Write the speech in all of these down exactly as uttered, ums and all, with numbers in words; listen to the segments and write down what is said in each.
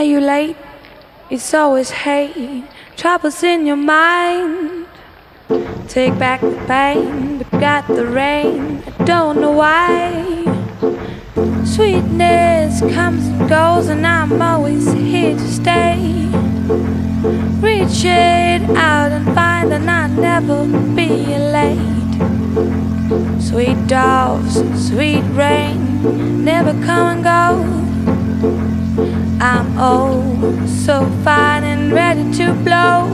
Are you late? It's always hate. Troubles in your mind. Take back the pain, but got the rain. I don't know why. Sweetness comes and goes, and I'm always here to stay. Reach it out and find that I'll never be late. Sweet doves, sweet rain, never come and go. I'm oh so fine and ready to blow.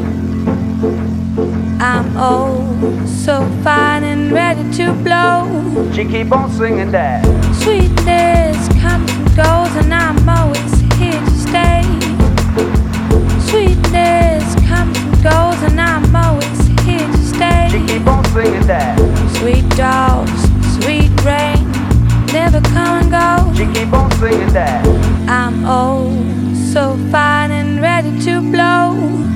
I'm oh so fine and ready to blow. She keep on singing that. Sweetness comes and goes, and I'm always here to stay. Sweetness comes and goes, and I'm always here to stay. She keep on singing that. Sweet doves, sweet rain, never come and go. She keep on singing that. I'm oh so fine and ready to blow.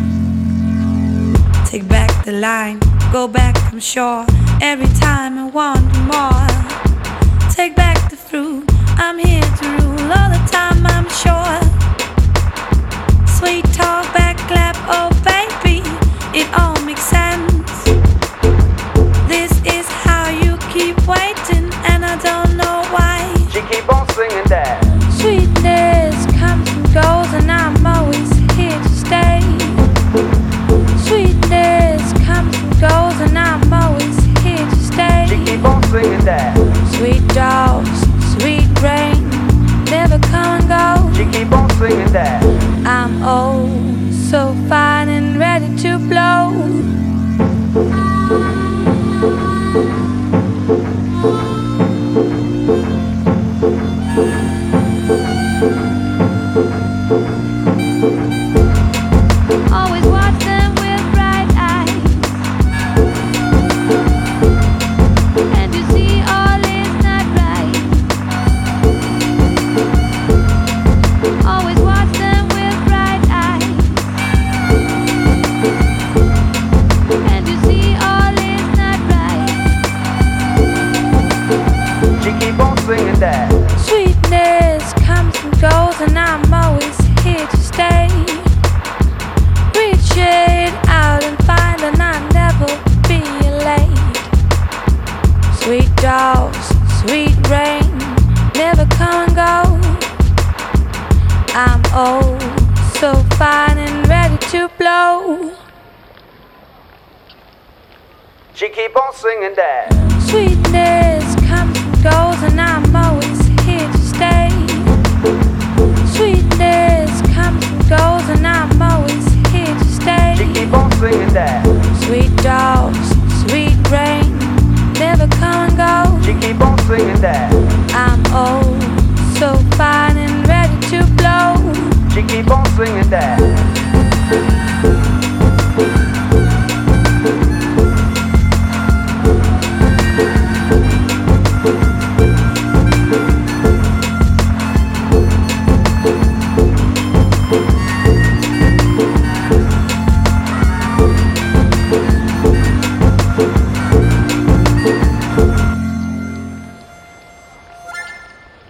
Take back the line, go back from shore. Every time I want more. Take back the fruit, I'm here to rule. All the time I'm sure. Sweet talk, back clap, oh baby, it all makes sense. This is how you keep waiting, and I don't know why. She keep on singing that. Sweetness comes and goes, and I'm always here to stay. Sweetness comes and goes, and I'm always here to stay. She keep on singing that. Sweet doves, sweet rain, never come and go. She keep on singing that. I'm oh so fine and ready to blow. Always watch them with bright eyes, and you see all is not right. Always watch them with bright eyes, and you see all is not right. She keep on singing that. Sweetness comes and goes, and I'm always here to stay. Reach it out and find that I'll never be late. Sweet doves, sweet rain, never come and go. I'm oh so fine and ready to blow. She keep on singing that. Sweetness